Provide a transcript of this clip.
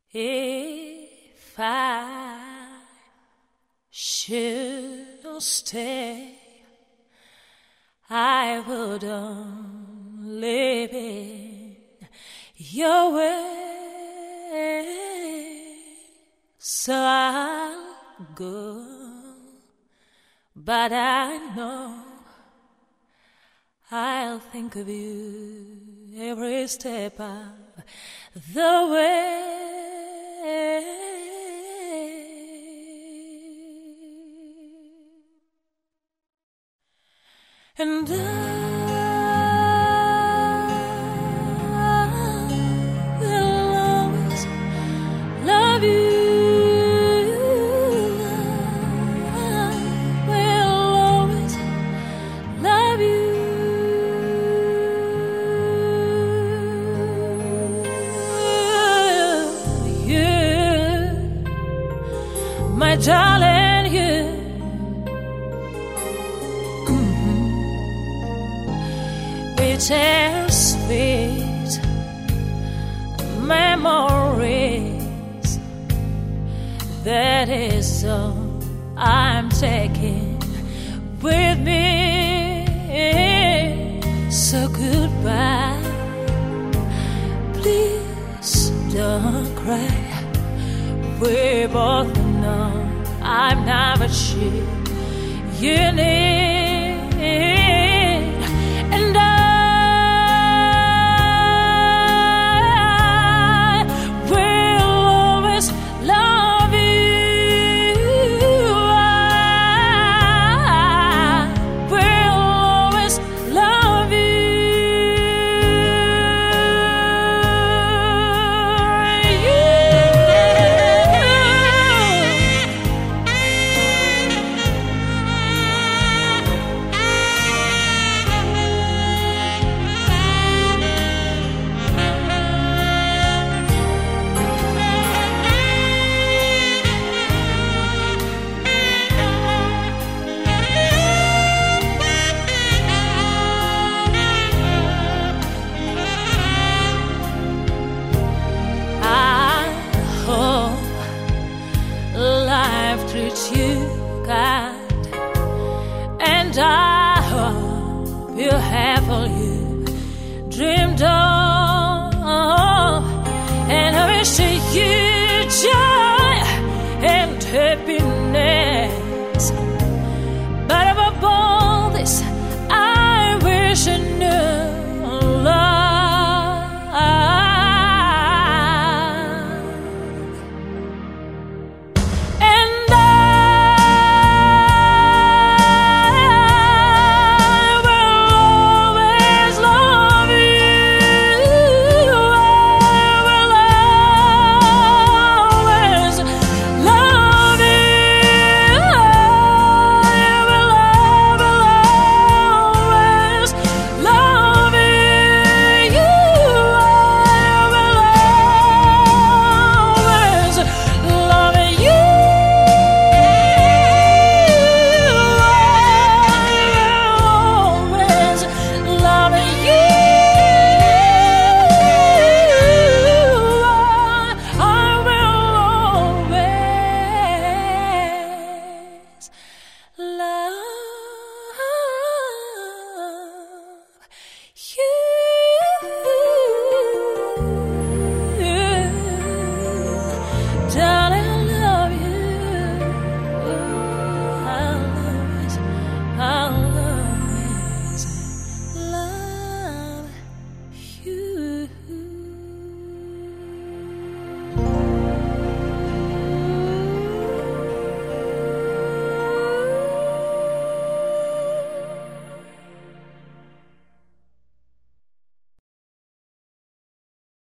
If I should stay, I would only be your way. So I'll go, but I know I'll think of you every step of the way. And I will always love you. I will always love you. My darling, you, bittersweet memories. That is all I'm taking with me. So goodbye, please don't cry. We both know I'm not what you need, and I will always love you. I will always love you. Life treats you kind, and I hope you have all you dreamed of.